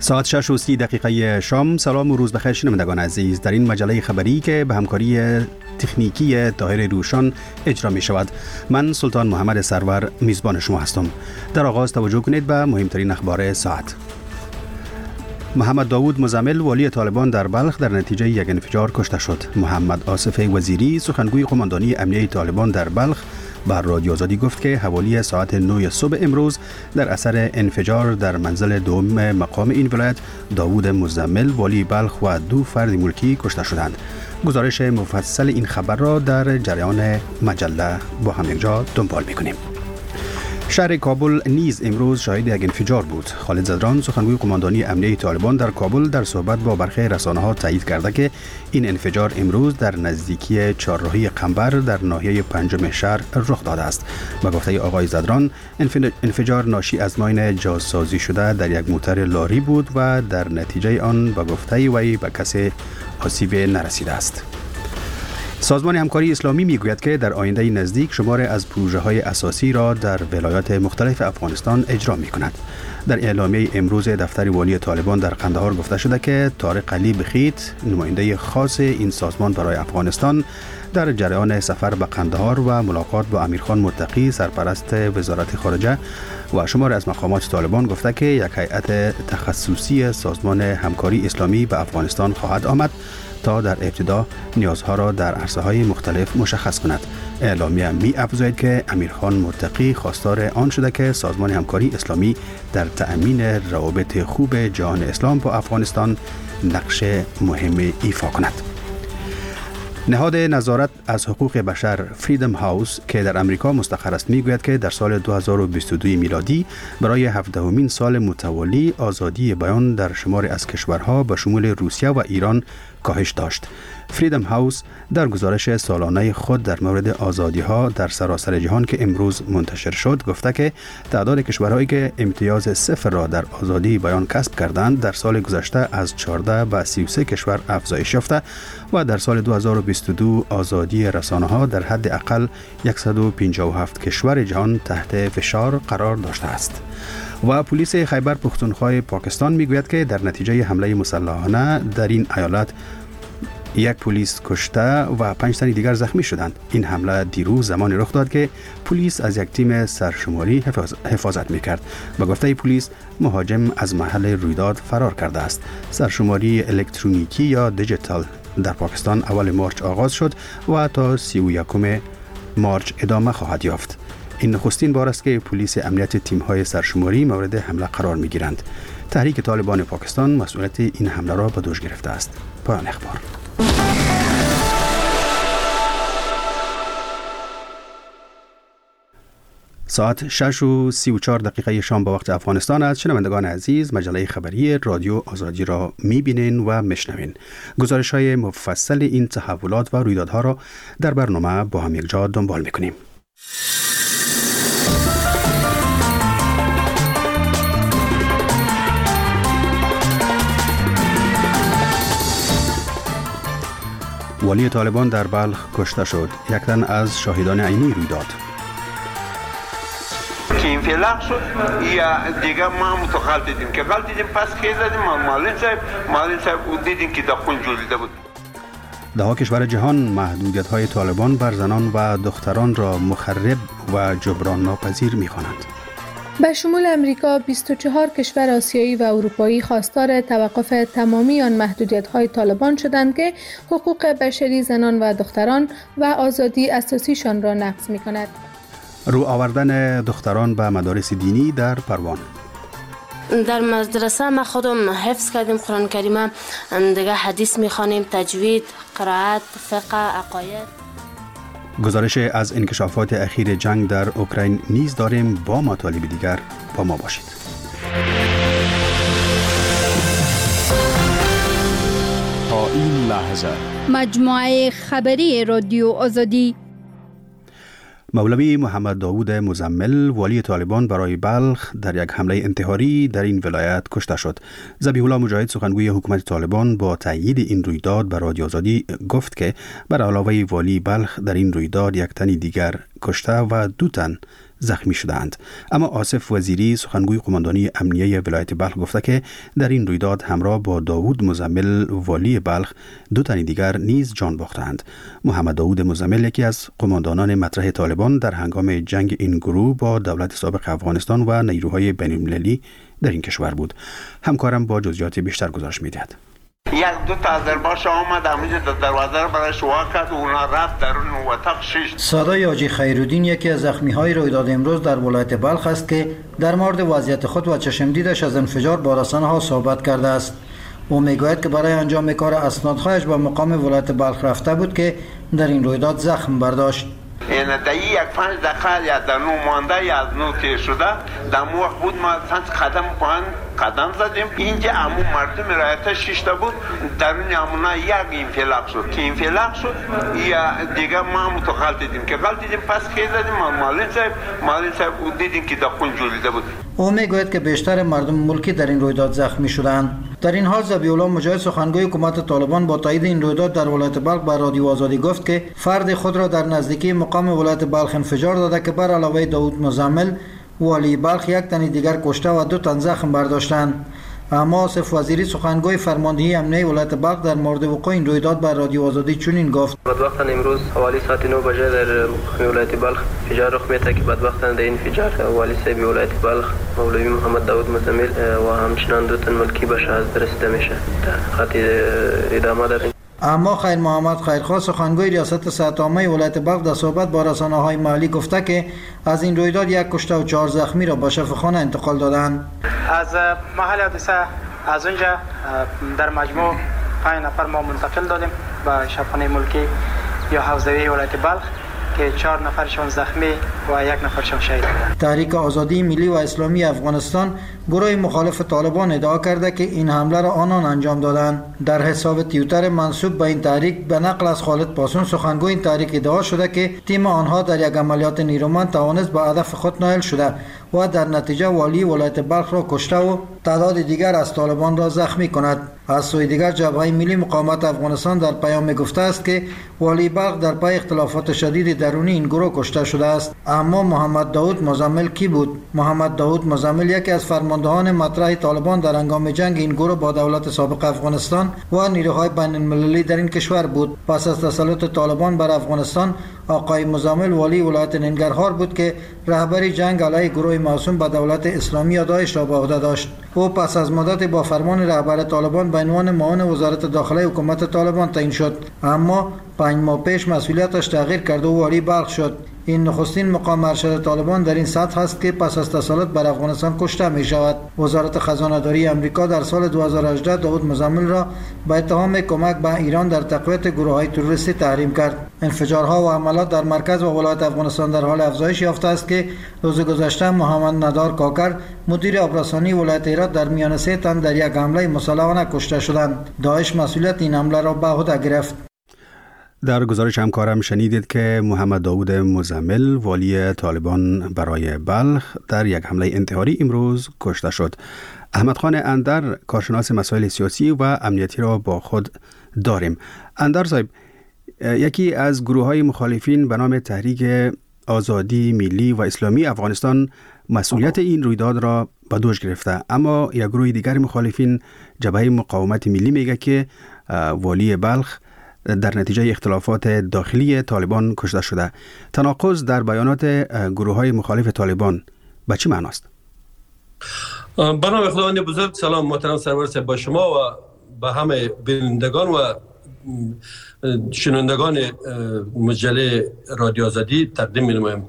ساعت 6:30 شام. سلام و روز بخیر شنوندگان عزیز. در این مجله خبری که به همکاری تکنیکی طاهر روشان اجرا می شود، من سلطان محمد سرور میزبان شما هستم. در آغاز توجه کنید به مهمترین اخبار ساعت. محمد داوود مزمل والی طالبان در بلخ در نتیجه یک انفجار کشته شد. محمد آصف وزیری سخنگوی قماندانی امنیه طالبان در بلخ بر رادیو آزادی گفت که حوالی ساعت 9 صبح امروز در اثر انفجار در منزل دوم مقام این ولایت داوود مزمل والی بلخ و 2 فرد ملکی کشته شدند. گزارش مفصل این خبر را در جریان مجله با هم یکجا دنبال می‌کنیم. شهر کابل نیز امروز شاهد یک انفجار بود. خالد زدران سخنگوی قماندانی امنیه طالبان در کابل در صحبت با برخی رسانه‌ها تایید کرده که این انفجار امروز در نزدیکی چهارراهی قنبر در ناحیه پنجم شهر رخ داده است. به گفته آقای زدران انفجار ناشی از ماین جاسازی شده در یک موتر لاری بود و در نتیجه آن به گفته وی به کسی آسیب نرسیده است. سازمان همکاری اسلامی میگوید که در آینده نزدیک شمار از پروژه‌های اساسی را در ولایات مختلف افغانستان اجرا می‌کند. در اعلامیه امروز دفتر والی طالبان در قندهار گفته شده که طارق علی بخیت، نماینده خاص این سازمان برای افغانستان، در جریان سفر به قندهار و ملاقات با امیرخان متقی سرپرست وزارت خارجه و شمار از مقامات طالبان گفته که یک هیئت تخصصی سازمان همکاری اسلامی به افغانستان خواهد آمد تا در ابتدا نیازها را در عرصه‌های مختلف مشخص کند. اعلامیه می افزاید که امیرخان متقی خواستار آن شده که سازمان همکاری اسلامی در تأمین روابط خوب جهان اسلام با افغانستان نقش مهم ایفا کند. نهاد نظارت از حقوق بشر فریدم هاوس که در امریکا مستقر است میگوید که در سال 2022 میلادی برای 17مین سال متوالی آزادی بیان در شمار از کشورها به شمول روسیه و ایران کاهش داشت. فریدم هاوس در گزارش سالانه خود در مورد آزادی‌ها در سراسر جهان که امروز منتشر شد گفته که تعداد کشورهایی که امتیاز 0 را در آزادی بیان کسب کردند در سال گذشته از 14 به 33 کشور افزایش یافته و در سال 2022 آزادی رسانه‌ها در حد اقل 157 کشور جهان تحت فشار قرار داشته است. و پلیس خیبر پختونخوا پاکستان میگوید که در نتیجه حمله مسلحانه در این ایالت یک پلیس کشته و 5 تن دیگر زخمی شدند. این حمله دیروز زمانی رخ داد که پلیس از یک تیم سرشماری حفاظت میکرد. به گفته پلیس مهاجم از محل رویداد فرار کرده است. سرشماری الکترونیکی یا دیجیتال در پاکستان اول مارچ آغاز شد و تا 31 مارچ ادامه خواهد یافت. این نخستین بار است که پلیس امنیت تیم‌های سرشماری مورد حمله قرار می‌گیرند. تحریک طالبان پاکستان مسئولیت این حمله را به دوش گرفته است. پایان اخبار. ساعت 6:34 شام به وقت افغانستان است. شنوندگان عزیز، مجله خبری رادیو آزادی را می‌بینین و می‌شنوین. گزارش‌های مفصل این تحولات و رویدادها را در برنامه با هم یکجا دنبال می‌کنیم. والی طالبان در بلخ کشته شد. یک تن از شاهدان عینی رویداد. که انفلاق شد یا دیگه ما متخلط دیدیم که غلط دیدیم پس که زدیم معلم صاحب دیدیم که دخون جولیده بود. ده‌ها کشور جهان محدودیت‌های طالبان بر زنان و دختران را مخرب و جبران ناپذیر می‌خوانند. به شمول امریکا 24 کشور آسیایی و اروپایی خواستار توقف تمامی آن محدودیت‌های طالبان شدند که حقوق بشری زنان و دختران و آزادی اساسیشان را نقض می‌کند. رو آوردن دختران به مدارس دینی در پروان. در مدرسه ما خودم حفظ کردیم قرآن کریم، دیگه حدیث می‌خوانیم، تجوید، قرائت، فقه، عقاید. گزارش از انکشافات اخیر جنگ در اوکراین نیز داریم. با مطالب دیگر با ما باشید. تا این لحظه مجموعه خبری رادیو آزادی. مولوی محمد داوود مزمل والی طالبان برای بلخ در یک حمله انتحاری در این ولایت کشته شد. ذبیح الله مجاهد سخنگوی حکومت طالبان با تایید این رویداد به رادیو آزادی گفت که بر علاوه والی بلخ در این رویداد یک تن دیگر کشته و 2 تن زخمی شدند. اما آصف وزیری سخنگوی قماندانی امنیه ولایت بلخ گفته که در این رویداد همراه با داوود مزمل والی بلخ 2 تن دیگر نیز جان باختند. محمد داوود مزمل یکی از قماندانان مطرح طالبان در هنگام جنگ این گروه با دولت سابق افغانستان و نیروهای بین‌المللی در این کشور بود. همکارم با جزئیات بیشتر گزارش می‌دهد. 1-2 تا آذربایجان آمد همینجا در دروازه را برایش وا کرد و اونا رفت درون اتاق شش. صدای حاجی خیرالدین یکی از زخمی‌های رویداد امروز در ولایت بلخ است که در مورد وضعیت خود و چشمدیدش از انفجار با رسانه‌ها صحبت کرده است. او میگوید که برای انجام کار اسنادهایش به مقام ولایت بلخ رفته بود که در این رویداد زخم برداشت. این در 1-5 دقیقه یا در نو مانده یا از نو تیر شده در مو وقت بود ما قدم زدیم. اینجا همون مردم رایت 6 تا بود درون همونا یک انفلاق شد که انفلاق شد یا دیگه ما متغلطیدیم که غلطیدیم پس که زدیم معلم صاحب دیدیم که در خون جولیده بود. او میگوید که بیشتر مردم ملکی در این رویداد زخمی شدند. در این حال ذبیح الله مجاهد سخنگوی حکومت طالبان با تایید این رویداد در ولایت بلخ به رادیو آزادی گفت که فرد خود را در نزدیکی مقام ولایت بلخ انفجار داده که بر علاوه داوود مزمل والی بلخ 1 تن دیگر کشته و 2 تن زخم برداشتند. اما آصف وزیری سخنگوی فرماندهی امنیه ولایت بلخ در مورد وقوع این رویداد بر رادیو آزادی چنین گفت: بدبختانه امروز حوالی ساعت 9 بجه در مقام ولایت بلخ انفجار رخ میده که بدبختانه در این انفجار والی صاحب ولایت بلخ مولوی محمد داوود مزمل و همچنان 2 تن ملکی به شهادت رسیده میشه. خط ادامه داریم. اما خیر محمد خیرخواه سخنگوی ریاست صحت عامه ولایت بلخ در صحبت با رسانه‌های محلی گفته که از این رویداد 1 کشته و 4 زخمی را به شفاخانه انتقال دادند. از محل حادثه از اونجا در مجموع 5 نفر ما منتقل دادیم به شفاخانه ملکی یا حوزوی ولایت بلخ که 4 نفرشون زخمی و 1 نفرشون شهید شدند. تحریک آزادی ملی و اسلامی افغانستان گروه مخالف طالبان ادعا کرده که این حمله را آنان انجام دادند. در حساب توییتر منسوب به این تحریک به نقل از خالد پاسون سخنگوی این تحریک ادعا شده که تیم آنها در یک عملیات نیرومند توانست به هدف خود نائل شده و در نتیجه والی ولایت بلخ را کشته و تعداد دیگر از طالبان را زخمی کند. از سوی دیگر جبهه ملی مقاومت افغانستان در پیام گفته است که والی بلخ در پی اختلافات شدید درونی این گروه کشته شده است. اما محمد داوود مزمل کی بود؟ محمد داوود مزمل یکی از فرماندهان مطرح طالبان در هنگام جنگ این گروه با دولت سابق افغانستان و نیروهای بین‌المللی در این کشور بود. پس از تسلط طالبان بر افغانستان آقای مزمل والی ولایت ننگرهار بود که رهبری جنگ علیه گروه موسوم به دولت اسلامی یا داعش را به عهده داشت. او پس از مدت با فرمان رهبر طالبان به عنوان معاون وزارت داخله حکومت طالبان تعیین شد، اما 5 ماه پیش مسئولیتش تغییر کرد و والی بلخ شد. این نخستین مقام ارشد طالبان در این سطح است که پس از تسلط بر افغانستان کشته می شود. وزارت خزانه داری آمریکا در سال 2018 داوود مزمل را به اتهام کمک به ایران در تقویت گروه‌های تروریستی تحریم کرد. انفجارها و حملات در مرکز و ولایت افغانستان در حال افزایش یافته است که روز گذشته محمد ندار کاکر مدیر آبرسانی ولایت هرات در میان 3 تن در یک حمله مسلحانه کشته شدند. داعش مسئولیت این حمله را به عهده گرفت. در گزارش همکارم شنیدید که محمد داوود مزمل والی طالبان برای بلخ در یک حمله انتحاری امروز کشته شد. احمد خان اندر کارشناس مسائل سیاسی و امنیتی را با خود داریم. اندر صاحب، یکی از گروه‌های مخالفین به نام تحریک آزادی ملی و اسلامی افغانستان مسئولیت این رویداد را به دوش گرفته، اما یک گروه دیگر مخالفین جبهه مقاومت ملی میگه که والی بلخ در نتیجه اختلافات داخلی طالبان کشته شده. تناقض در بیانات گروه‌های مخالف طالبان به چه معنی است؟ به نام خداوند بزرگ. سلام محترم سرور صاحب با شما و به همه بینندگان و شنوندگان مجله رادیو آزادی تقدیم می‌نمایم.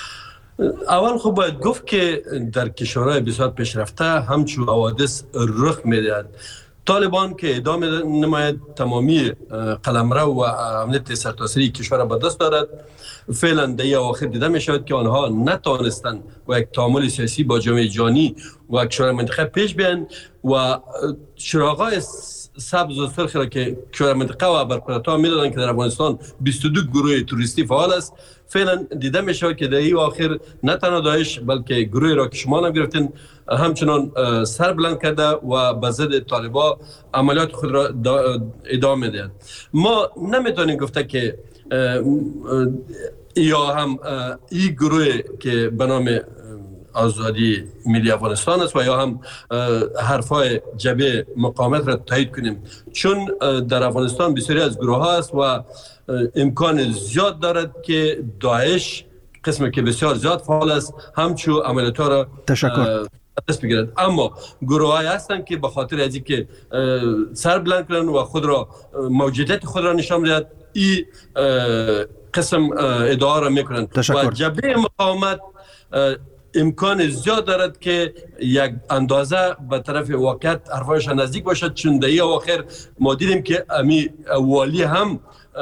اول خب باید گفت که در کشورهای بسیار پیشرفته همچون حوادث رخ می‌دهد. طالبان که ادامه نماید تمامی قلمرو و امنیت سرتاسری کشور را به دست دارد، فعلا در اواخر دیده می شود که آنها نتوانستند و یک تعامل سیاسی با جامعه جهانی و کشور منطقه پیش بیان و چراغ‌های سبز و سرخ را که کشور منطقه و برپرتا می دادند که در افغانستان 22 گروه توریستی فعال است، فعلا دیده می شود که در این آخر نه تنها داعش بلکه گروهی را که شما نگرفتین همچنان سر بلند کرده و به ضد طالبان عملیات خود را ادامه می‌دهد. ما نمیتونیم گفته که یا هم این گروه که به نام آزادی ملی افغانستان است و یا هم حرفای جبهه مقاومت را تایید کنیم، چون در افغانستان بسیاری از گروه ها است و امکان زیاد دارد که داعش قسمی که بسیار زیاد فعال است همچون عملیات را دست بگیرد. اما گروه های هستند که به خاطر از اینکه سر بلند کنند و خود را موجودیت خود را نشان بدهد این قسم ادعا را میکنند و جبهه مقاومت امکان زیاد دارد که یک اندازه به طرف واقعیت حرفایش نزدیک باشد، چون در این اواخر ما دیدیم که امی والی هم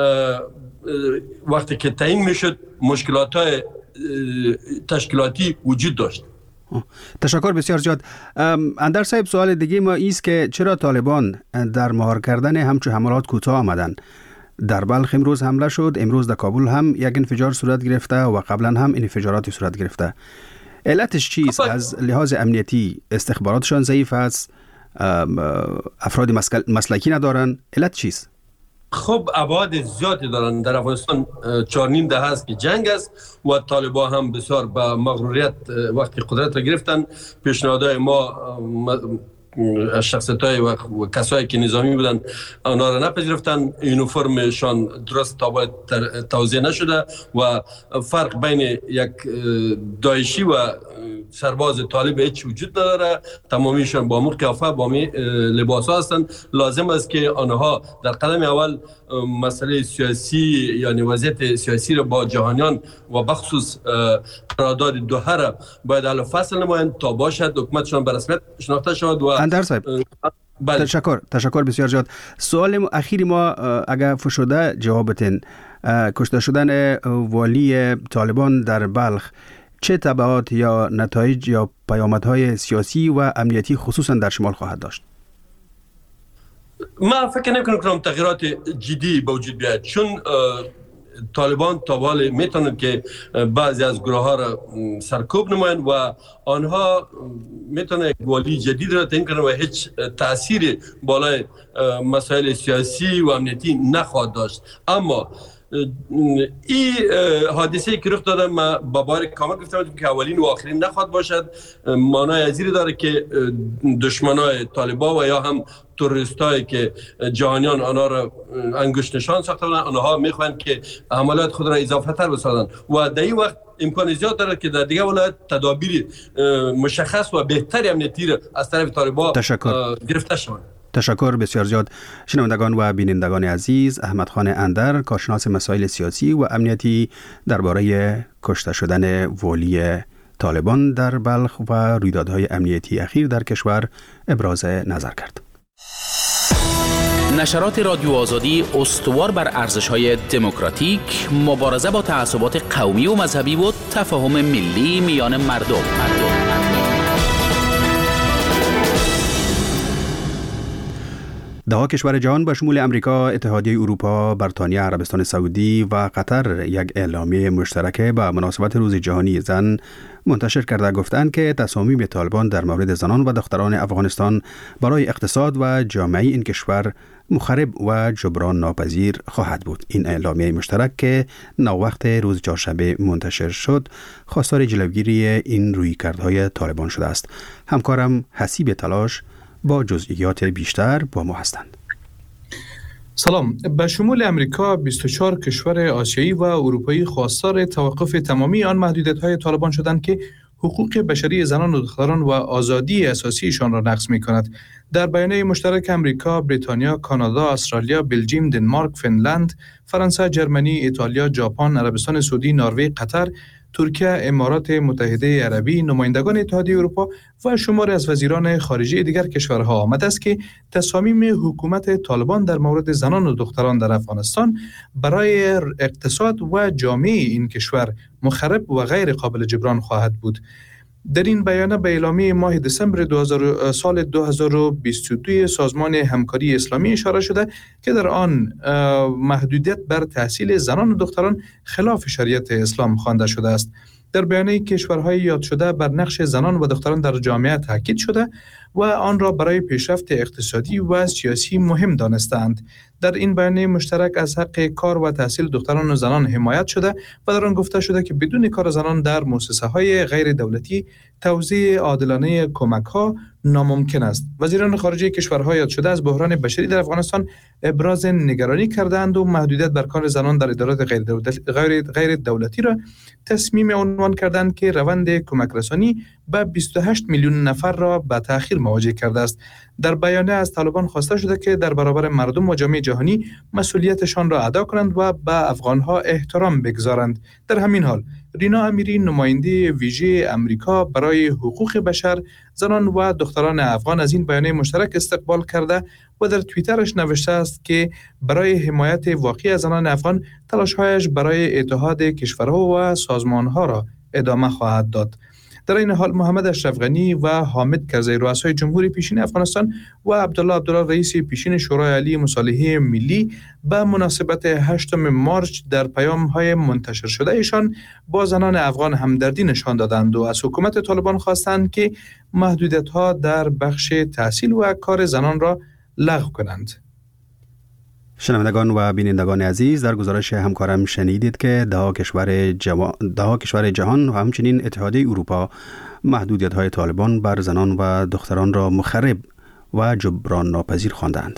وقتی که تعیین میشد مشکلات های تشکیلاتی وجود داشت. تشکر بسیار زیاد. اندر صاحب، سوال دیگه ما ایست که چرا طالبان در مهار کردن همچون حملات کوتاه آمدن؟ در بلخ امروز حمله شد، امروز در کابل هم یک انفجار صورت گرفته و قبلا هم انفجاراتی صورت گرفته. علتش چیست؟ از لحاظ امنیتی استخباراتشان ضعیف است، افراد مسلکی ندارن، علت چیست؟ خب ابعاد زیادی دارن. در افغانستان 4.5 دهه است که جنگ است و طالبان هم بسیار با مغروریت وقتی قدرت را گرفتن پیشنهادهای ما از شخصیت‌های و کسایی که نظامی بودن آنها را نپذیرفتن، یونیفرمشان درست توزیع نشده و فرق بین یک داعشی و سرباز طالب هیچ وجود نداره، تمامیشان با مو قیافه با می لباس هستند. لازم است که آنها در قدم اول مسئله سیاسی یعنی وضعیت سیاسی را با جهانیان و بخصوص قرارداد دوحه را باید حل فصل نمایند تا باشد حکومتشان به رسمیت شناخته شود. و اندر صاحب تشکر بسیار زیاد. سوال اخیری ما اگر فشرده جواب بدین، کشته شدن والی طالبان در بلخ چه تبعات یا نتایج یا پیامدهای سیاسی و امنیتی خصوصا در شمال خواهد داشت؟ ما فکر نمی‌کنم تغییرات جدی به وجود بیاید، چون طالبان تا حال میتونند که بعضی از گروه ها را سرکوب نمایند و آنها میتونند یک والی جدید را تعیین کنند و هیچ تأثیر بالای مسائل سیاسی و امنیتی نخواهد داشت. اما این حادثه که رخ داده ما با بار کامل گفتم که اولین و آخرین نخواهد باشد. معنای ازیری داره که دشمنای طالبان و یا هم تروریستایی که جهانیان آنها را انگشت نشان ساخته بودند آنها میخواهند که عملیات خود را اضافه تر بسازند و در این وقت امکان زیاد دارد که در دیگر ولایت تدابیر مشخص و بهتری امنیتی را از طرف طالبان گرفته شود. تشکر بسیار زیاد. شنوندگان و بینندگان عزیز، احمد خان اندر، کارشناس مسائل سیاسی و امنیتی، درباره کشته شدن والی طالبان در بلخ و رویدادهای امنیتی اخیر در کشور ابراز نظر کرد. نشرات رادیو آزادی استوار بر ارزش‌های دموکراتیک، مبارزه با تعصبات قومی و مذهبی و تفاهم ملی میان مردم. ده کشور جهان به شمول امریکا، اتحادیه اروپا، بریتانیا، عربستان سعودی و قطر یک اعلامیه مشترک به مناسبت روز جهانی زن منتشر کرده گفتند که تصامیم طالبان در مورد زنان و دختران افغانستان برای اقتصاد و جامعه این کشور مخرب و جبران ناپذیر خواهد بود. این اعلامیه مشترک که ناوقت روز چهارشنبه منتشر شد خواستار جلوگیری این رویکردهای طالبان شده است. همکارم حسیب تلاش با جزئیات بیشتر با ما هستند. سلام. به شمول امریکا 24 کشور آسیایی و اروپایی خواستار توقف تمامی آن محدودیت‌های طالبان شدند که حقوق بشری زنان و دختران و آزادی اساسیشان را نقض می‌کند. در بیانیه مشترک امریکا، بریتانیا، کانادا، استرالیا، بلژیم، دنمارک، فنلند، فرانسه، جرمنی، ایتالیا، ژاپن، عربستان سعودی، نروژ، قطر، ترکیه، امارات متحده عربی، نمایندگان اتحادیه اروپا و شماری از وزیران خارجه دیگر کشورها آمده است که تصامیم حکومت طالبان در مورد زنان و دختران در افغانستان برای اقتصاد و جامعه این کشور مخرب و غیر قابل جبران خواهد بود. در این بیانیه به اعلامیه ماه دسامبر سال 2022 سازمان همکاری اسلامی اشاره شده که در آن محدودیت بر تحصیل زنان و دختران خلاف شریعت اسلام خوانده شده است. در بیانیه کشورهای یاد شده بر نقش زنان و دختران در جامعه تاکید شده و آن را برای پیشرفت اقتصادی و سیاسی مهم دانستند. در این بیانیه مشترک از حق کار و تحصیل دختران و زنان حمایت شده و در آن گفته شده که بدون کار زنان در مؤسسه‌های غیر دولتی توزیع عادلانه کمک‌ها ناممکن است. وزیران خارجه کشورها یاد شده از بحران بشری در افغانستان ابراز نگرانی کردند و محدودیت بر کار زنان در ادارات غیر دولتی را تصمیم عنوان کردند که روند کمک رسانی به 28 میلیون نفر را به تأخیر مواجه کرده است. در بیانیه از طالبان خواسته شده که در برابر مردم و جامعه جهانی مسئولیتشان را ادا کنند و به افغانها احترام بگذارند. در همین حال رینا امیری نماینده ویژه امریکا برای حقوق بشر، زنان و دختران افغان از این بیانیه مشترک استقبال کرده و در توییترش نوشته است که برای حمایت واقعی از زنان افغان تلاش‌هایش برای اتحاد کشورها و سازمان‌ها را ادامه خواهد داد. در این حال محمد اشرف غنی و حامد کرزی رؤسای جمهوری پیشین افغانستان و عبدالله رئیس پیشین شورای عالی مصالحه ملی به مناسبت 8 مارچ در پیام‌های منتشر شده ایشان با زنان افغان همدردی نشان دادند و از حکومت طالبان خواستند که محدودیت‌ها در بخش تحصیل و کار زنان را لغو کنند. شنوندگان و بینندگان عزیز، در گزارش همکارم شنیدید که ده کشور جهان و همچنین اتحادیه اروپا محدودیت‌های طالبان بر زنان و دختران را مخرب و جبران ناپذیر خواندند.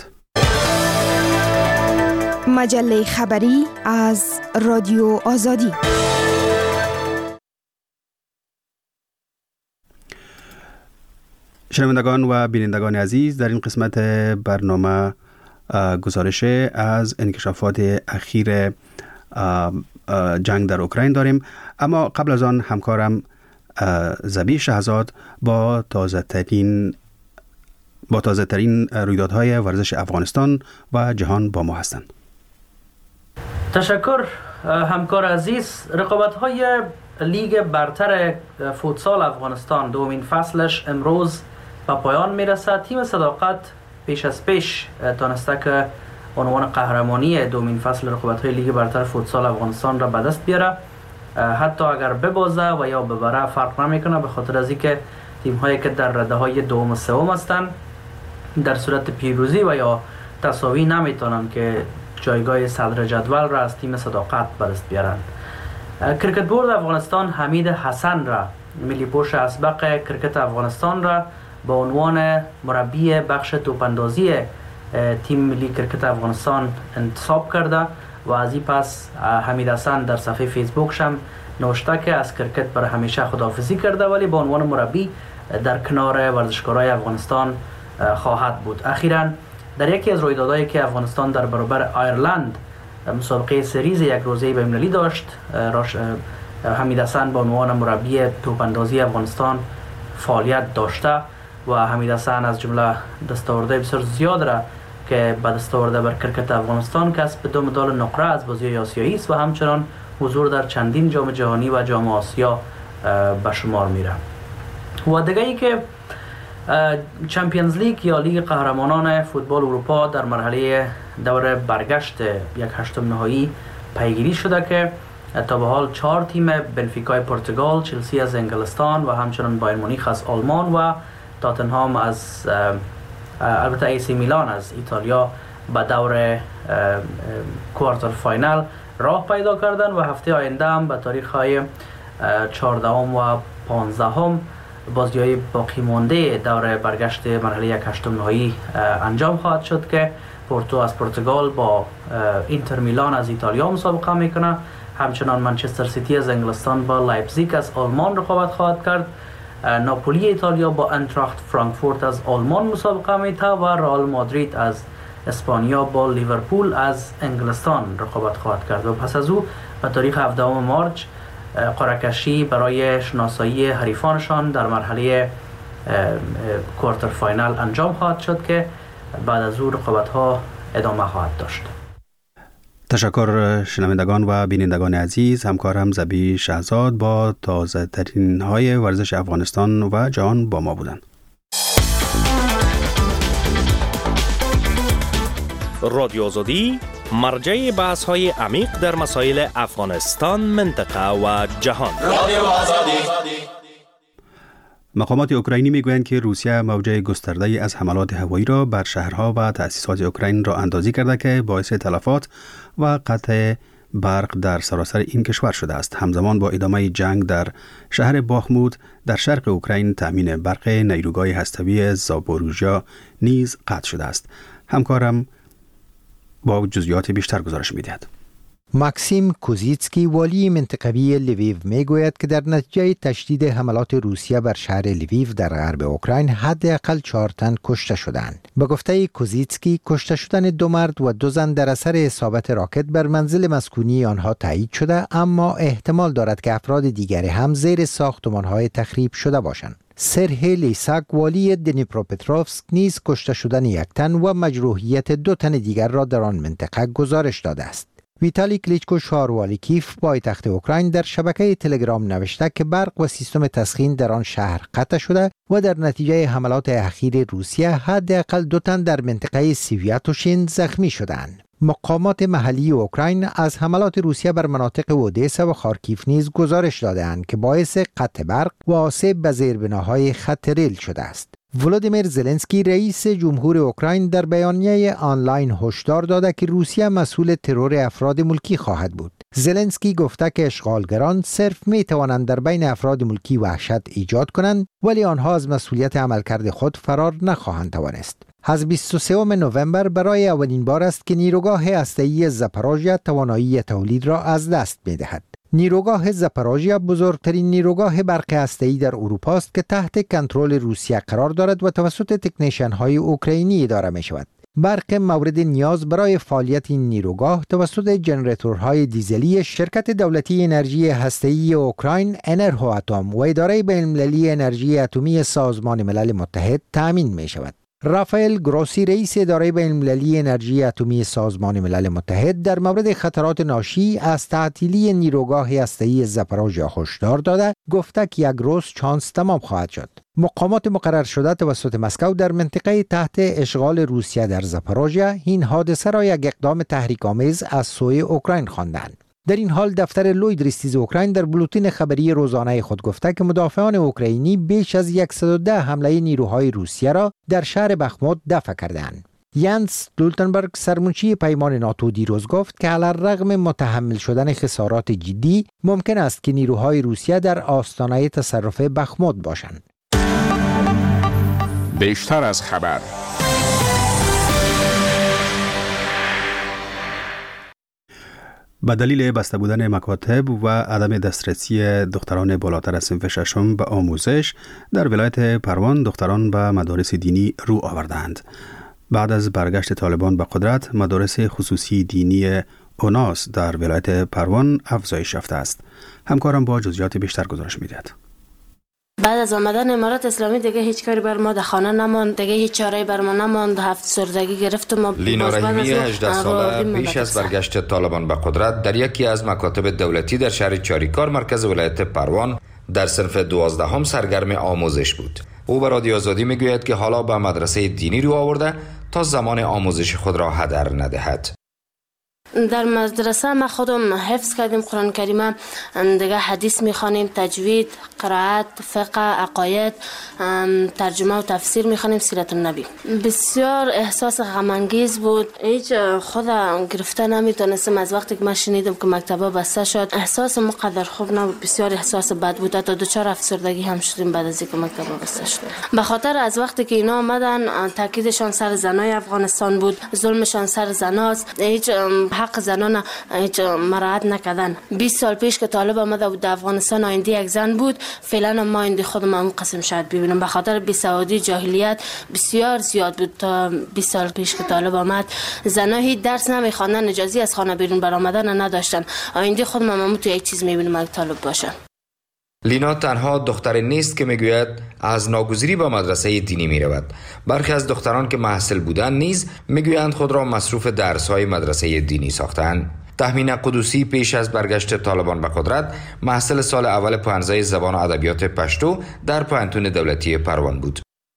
مجله خبری از رادیو آزادی. شنوندگان و بینندگان عزیز، در این قسمت برنامه گزارش از انکشافات اخیر جنگ در اوکراین داریم، اما قبل از آن همکارم زبی شهزاد با تازه ترین رویدادهای ورزش افغانستان و جهان با ما هستند. تشکر همکار عزیز. رقابت‌های لیگ برتر فوتسال افغانستان دومین فصلش امروز به پایان میرسد. تیم صداقت پیش از پیش تانسته که عنوان قهرمانی دومین فصل رقابت‌های لیگ برتر فوتسال افغانستان را به دست بیاره. حتی اگر ببازه و یا ببره فرق نمیکنه، به خاطر از اینکه تیم‌هایی که در رده‌های دوم و سوم هستند در صورت پیروزی و یا تساوی نمیتونن که جایگاه صدر جدول را از تیم صداقت به دست بیارن. کرکت بورد افغانستان حمید حسن را، ملی پوش اسبق کرکت افغانستان را به عنوان مربی بخش توپاندازی تیم ملی کرکت افغانستان انتصاب کرده و از این پس حمید حسن در صفحه فیسبوکش هم نوشته که از کرکت برای همیشه خداحافظی کرده، ولی به عنوان مربی در کنار ورزشکارای افغانستان خواهد بود. اخیراً در یکی از رویدادهایی که افغانستان در برابر آیرلند مسابقه سریز یک روزه بین‌المللی داشت، حمید حسن به عنوان مربی توپاندازی افغانستان فعالیت داشته و حمید حسن از جمله دستاوردهای بسیار زیاد را که به دست آورده بر کرکت افغانستان کسب 2 مدال نقره از بازی‌های آسیایی است و همچنان حضور در چندین جام جهانی و جام آسیا به شمار میره. و دیگه ای که چمپیونز لیگ یا لیگ قهرمانان فوتبال اروپا در مرحله دور برگشت یک هشتم نهایی پیگیری شده که تا به حال 4 تیم، بنفیکای پرتغال، چلسی از انگلستان و همچنان بایر مونیخ از آلمان و تاتنهام از البته ایسی میلان از ایتالیا به دور کوارتر فاینال راه پیدا کردن و هفته آینده هم به تاریخ‌های 14 و 15 بازی‌های باقی مانده دور برگشت مرحله یک هشتم نهایی انجام خواهد شد که پورتو از پرتغال با اینتر میلان از ایتالیا مسابقه میکنه. همچنان منچستر سیتی از انگلستان با لایپزیگ از آلمان رقابت خواهد کرد. ناپولی ایتالیا با انتراخت فرانکفورت از آلمان مسابقه میته و رئال مادرید از اسپانیا با لیورپول از انگلستان رقابت خواهد کرد و پس از او به تاریخ 17 مارچ قرعه‌کشی برای شناسایی حریفانشان در مرحله کوارتر فاینال انجام خواهد شد که بعد از او رقابت‌ها ادامه خواهد داشت. تشکر شنوندگان و بینندگان عزیز. همکارم زبی شهزاد با تازه ترین های ورزش افغانستان و جهان با ما بودند. رادیو آزادی مرجع بحث های عمیق در مسائل افغانستان، منطقه و جهان. رادیو آزادی. مقامات اوکراینی میگویند که روسیه موج گسترده از حملات هوایی را بر شهرها و تأسیسات اوکراین را اندازی کرده که باعث تلفات و قطع برق در سراسر این کشور شده است. همزمان با ادامه جنگ در شهر باخمود در شرق اوکراین تأمین برق نیروگاه هسته‌ای زاپوروژیا نیز قطع شده است. همکارم با جزئیات بیشتر گزارش می‌دهد. ماکسیم کوزیتسکی والی منطقوی لویو میگوید که در نتیجه تشدید حملات روسیه بر شهر لویو در غرب اوکراین حداقل 4 تن کشته شدند. به گفته کوزیتسکی کشته شدن 2 مرد و 2 زن در اثر اصابت راکت بر منزل مسکونی آنها تایید شده، اما احتمال دارد که افراد دیگری هم زیر ساختمان‌های تخریب شده باشند. سرهی لیساک والی دنیپروپتروفسک نیز کشته شدن 1 تن و مجروحیت 2 تن دیگر را در آن منطقه گزارش داده است. ویتالی کلیچکو شهروالی کیف پایتخت اوکراین در شبکه تلگرام نوشته که برق و سیستم تسخین در آن شهر قطع شده و در نتیجه حملات اخیر روسیه حداقل 2 تن در منطقه سیویاتوشین زخمی شدند. مقامات محلی اوکراین از حملات روسیه بر مناطق اودسا و خارکیف نیز گزارش داده‌اند که باعث قطع برق و آسیب به زیربناهای خط ریل شده است. ولادیمیر زلنسکی رئیس جمهور اوکراین در بیانیه آنلاین هشدار داده که روسیه مسئول ترور افراد ملکی خواهد بود. زلنسکی گفته که اشغالگران صرف می توانند در بین افراد ملکی وحشت ایجاد کنند، ولی آنها از مسئولیت عملکرد خود فرار نخواهند توانست. از 23 نوامبر برای اولین بار است که نیروگاه هسته‌ای زاپاروژیا توانایی تولید را از دست می دهد. نیروگاه زاپاروژیا بزرگترین نیروگاه برق هسته‌ای در اروپا است که تحت کنترل روسیه قرار دارد و توسط تکنیشن‌های اوکراینی اداره می شود. برق مورد نیاز برای فعالیت این نیروگاه توسط جنراتورهای دیزلی شرکت دولتی انرژی هسته‌ای اوکراین انرهو اتم و اداره بین‌المللی انرژی اتمی سازمان ملل متحد تأمین می شود. رافائل گروسی رئیس اداره بین‌المللی انرژی اتمی سازمان ملل متحد در مورد خطرات ناشی از تعطیلی نیروگاه هسته‌ای زاپاروژیا هشدار داده گفته که 1 روز چانس تمام خواهد شد. مقامات مقرر شده توسط مسکو در منطقه تحت اشغال روسیه در زاپاروژیا این حادثه را یک اقدام تحریک‌آمیز از سوی اوکراین خواندند. در این حال دفتر لوید ریستیز اوکراین در بولتن خبری روزانه خود گفته که مدافعان اوکراینی بیش از 110 حمله نیروهای روسیه را در شهر بخموت دفع کردند. یانس استولتنبرگ سرمنشی پیمان ناتو دیروز گفت که علی‌رغم متحمل شدن خسارات جدی ممکن است که نیروهای روسیه در آستانه تصرف بخموت باشند. بیشتر از خبر. به دلیل بسته بودن مکاتب و عدم دسترسی دختران بالاتر از صنف ششم به آموزش در ولایت پروان، دختران به مدارس دینی رو آوردند. بعد از برگشت طالبان به قدرت، مدارس خصوصی دینی اوناس در ولایت پروان افزایش یافته است. همکارم با جزئیات بیشتر گزارش می‌دهد. بعد از آمدن امارات اسلامی دیگه هیچ کاری بر ما در خانه نماند، دیگه هیچ چاره‌ای بر ما نماند. 7 سردگی گرفتم. ما لینا رحیمی 18 ساله پیش از برگشت طالبان به قدرت در یکی از مکاتب دولتی در شهر چاریکار مرکز ولایت پروان در صنف 12 سرگرم آموزش بود. او به رادیو آزادی میگوید که حالا به مدرسه دینی رو آورده تا زمان آموزش خود را هدر ندهد. در مدرسه ما خودم حفظ کردیم قرآن کریم، دیگه حدیث میخوانیم، تجوید، قرائت، فقه، عقاید، ترجمه و تفسیر میخوانیم، سیرت النبی. بسیار احساس غم انگیز بود. هیچ خودم گرفته نمیتونستم. از وقتی که من شنیدم که مکتبا بسته شد احساس مقدر خوب نبود، بسیار احساس بد بود. تا 2-4 افسردگی هم شدیم بعد از اینکه مکتبا بسته شد. به خاطر از وقتی که اینا آمدن تاکیدشان سر زنای افغانستان بود، ظلمشان سر زناست، هیچ حق زنان هیچ مراعات نکردن. 20 سال پیش که طالب آمده بود در افغانستان آینده یک زن بود، فعلا ما آینده خودم هم قسم شاید ببینم. به خاطر بیسوادی جاهلیت بسیار زیاد بود. تا 20 سال پیش که طالب آمد زنها هیچ درس نمیخواندن، اجازه از خانه بیرون برآمدن نداشتن. آینده خودم هم تو یک چیز میبینم اگه طالب باشه. لینا تنها دختری نیست که میگوید از ناگزیری به مدرسه دینی میرود. برخی از دختران که محصل بودند نیز میگویند خود را مصروف درس‌های مدرسه دینی ساختند. تهمینه قدوسی پیش از برگشت طالبان به قدرت محصل سال اول پانزه زبان و ادبیات پشتو در پوهنتون دولتی پروان بود.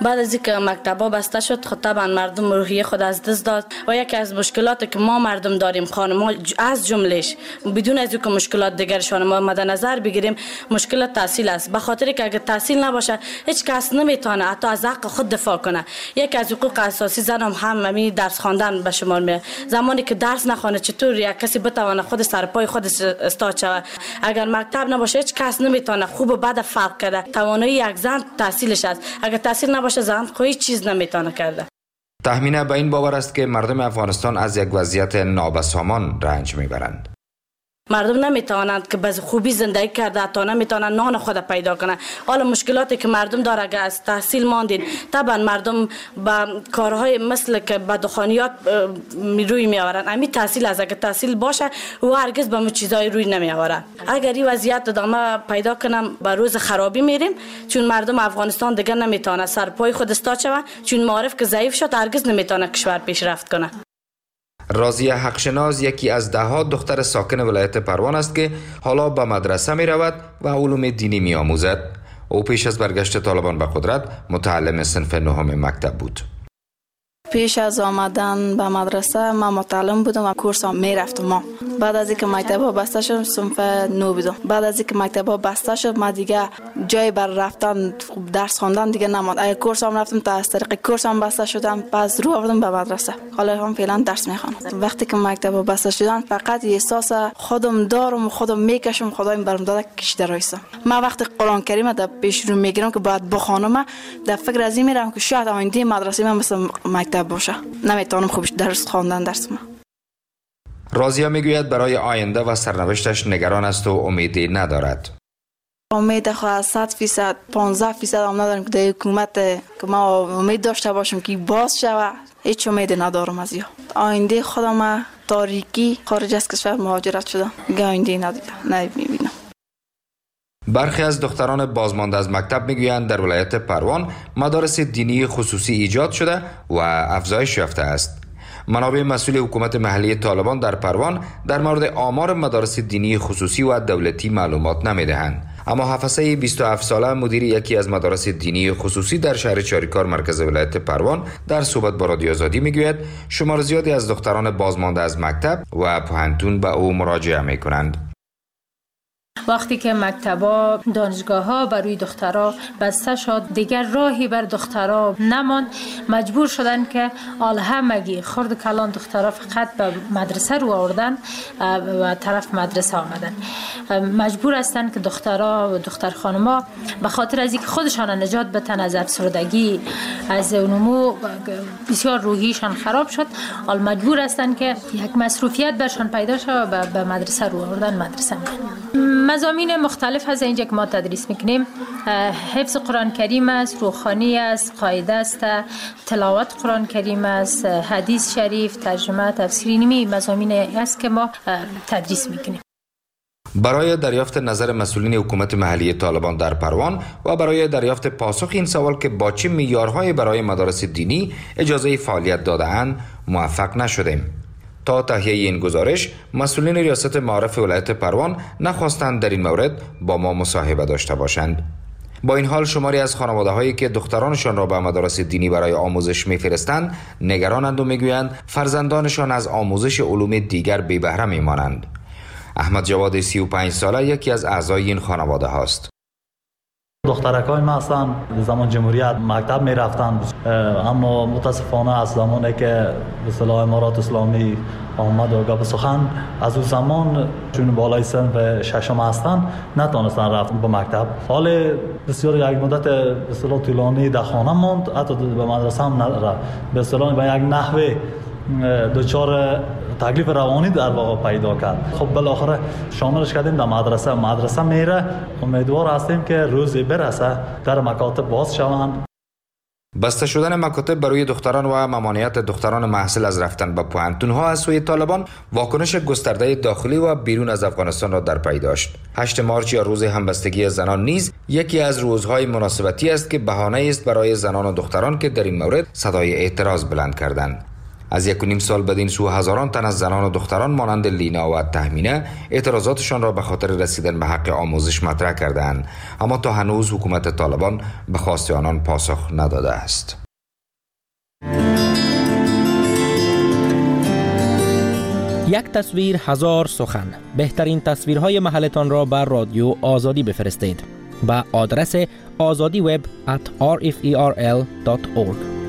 بعد از اینکه مکتب‌ها بسته شد خب طبعا مردم روحیه خود از دست داد و یکی از مشکلاتی که ما مردم داریم خانم‌ها از جملهش بدون از اینکه مشکلات دیگرشان ما مد نظر بگیریم مشکل تحصیل است. به خاطر که اگه تحصیل نباشه هیچ کس نمیتونه حتی از حق خود دفاع کنه. یکی از حقوق اساسی زن هم همین درس خواندن به شمار میاد. زمانی که درس نخونه چطور یک کسی بتونه خود سر پای خودش استاد شود؟ اگر مکتب نباشه هیچ کس نمیتونه خوب و بد فرق کنه. توانایی یک زن تحصیلش است. اگر تحصیل نباشه زن هیچ چیز نمیتونه کرده. تخمینه به این باور است که مردم افغانستان از یک وضعیت نابسامان رنج میبرند. مردم نمیتوانند که به خوبی زندگی کرده تا نمیتونن نان خود پیدا کنند. حالا مشکلاتی که مردم داره اگر از تحصیل ماندین طبعا مردم با کارهای مثل که به دخانیات روی می آورند. همین تحصیل از اگر تحصیل باشه و هرگز به چیزای روی نمی آورند. اگر این وضعیت ادامه پیدا کنم به روز خرابی میریم چون مردم افغانستان دیگر نمیتونه سر پای خود استاد شود چون معارف که ضعیف شد هرگز نمیتونه کشور پیشرفت کنه. راضیه حقشناس یکی از دهها دختر ساکن ولایت پروان است که حالا به مدرسه می رود و علوم دینی می آموزد. او پیش از برگشت طالبان به قدرت متعلم صنف نهم مکتب بود. پیش از آمدن به مدرسه من متعلم بودم و کورسام میرفتم. بعد از اینکه مکتب‌ها بسته شد صنف 9 بودم. بعد از اینکه مکتب‌ها بسته شد من دیگه جای بر رفتن درس خواندن دیگه نموند. اگه کورسام رفتم تا از طریق کورسام بسته شدم پس رو آوردم به مدرسه. حالا هم فعلا درس میخوام. وقتی که مکتب‌ها بسته شدن فقط احساس خودم دارم و خودم میکشم خدایم برام داده کشیده رایسم. من وقتی قرآن کریم در پیش رو میگیرم که باید بخوانم در فکر از این میرم که شاید آینده مدرسه من مثل مکتب باشه. نمیتونم خوبش درس خواندن درس ما. راضیه میگوید برای آینده و سرنوشتش نگران است و امیدی ندارد. امید خواهد 100% 15% هم ندارم که در حکومت که ما امید داشته باشم که باز شود. هیچ امید ندارم از یا آینده خودم تاریکی خارج از کشور مهاجرت شدم. دیگه آینده نمیبینم. برخی از دختران بازمانده از مکتب میگویند در ولایت پروان مدارس دینی خصوصی ایجاد شده و افزایش یافته است. منابع مسئول حکومت محلی طالبان در پروان در مورد آمار مدارس دینی خصوصی و دولتی معلومات نمیدهند. اما حفصه 27 ساله مدیر یکی از مدارس دینی خصوصی در شهر چاریکار مرکز ولایت پروان در صحبت با رادیو آزادی میگوید شمار زیادی از دختران بازمانده از مکتب و پوهنتون به او مراجعه میکنند. وقتی که مکتبا دانشگاه‌ها برای دخترها بسته شد دیگر راهی بر دخترها نماند. مجبور شدن که همگی خرد کلان دخترها فقط به مدرسه رو آوردن و طرف مدرسه آمدن. مجبور هستن که دخترها و دختر خانم‌ها به خاطر از اینکه خودشان نجات بدن از افسردگی از نمو بسیار روحیشان خراب شد مجبور هستن که یک مصروفیت برشان پیدا شد و به مدرسه رو آوردن مدرسه. مضامین مختلف از اینجا که ما تدریس میکنیم حفظ قرآن کریم است، روحانی است، قاعده است، تلاوت قرآن کریم است، حدیث شریف، ترجمه، تفسیر. اینمی مضامین است که ما تدریس میکنیم. برای دریافت نظر مسئولین حکومت محلی طالبان در پروان و برای دریافت پاسخ این سوال که با چه معیارهایی برای مدارس دینی اجازه فعالیت داده‌اند موفق نشدیم. تا تهیه این گزارش مسئولین ریاست معارف ولایت پروان نخواستند در این مورد با ما مصاحبه داشته باشند. با این حال شماری از خانواده هایی که دخترانشان را به مدارس دینی برای آموزش میفرستند نگرانند و میگویند فرزندانشان از آموزش علوم دیگر بی بهره میمانند. احمد جواد 35 ساله یکی از اعضای این خانواده هاست. دخترکای ما اصلا زمان جمهوریت مکتب می رفتن اما متاسفانه از زمانی که به اصطلاح امارات اسلامی آمد و گپ سخن از اون زمان چون بالای صنف ششم هستن نتونستن رفتن به مکتب. حال بسیار یک مدت به اصطلاح طولانی در خانه ماند، حتی به مدرسه هم نرفت. به اصطلاح به یک نحوه دچار تکلیف روانی در واقع پیدا کرد. خب بالاخره شاملش کردیم در مدرسه میره. امیدوار هستیم که روزی برسه در مکاتب باز شوند. بسته شدن مکاتب برای دختران و ممانعت دختران محصل از رفتن به پوهنتون‌ها از سوی طالبان واکنش گسترده داخلی و بیرون از افغانستان را در پی داشت. 8 مارچ یا روز همبستگی زنان نیز یکی از روزهای مناسبتی است که بهانه است برای زنان و دختران که در این مورد صدای اعتراض بلند کردند. از 1.5 سال بدین سو هزاران تن از زنان و دختران مانند لینا و تهمینه اعتراضاتشان را به خاطر رسیدن به حق آموزش مطرح کردند، اما تا هنوز حکومت طالبان به خواست آنان پاسخ نداده است. یک تصویر هزار سخن. بهترین تصویرهای محلتان را بر رادیو آزادی بفرستید به آدرس azadiweb@rferl.org.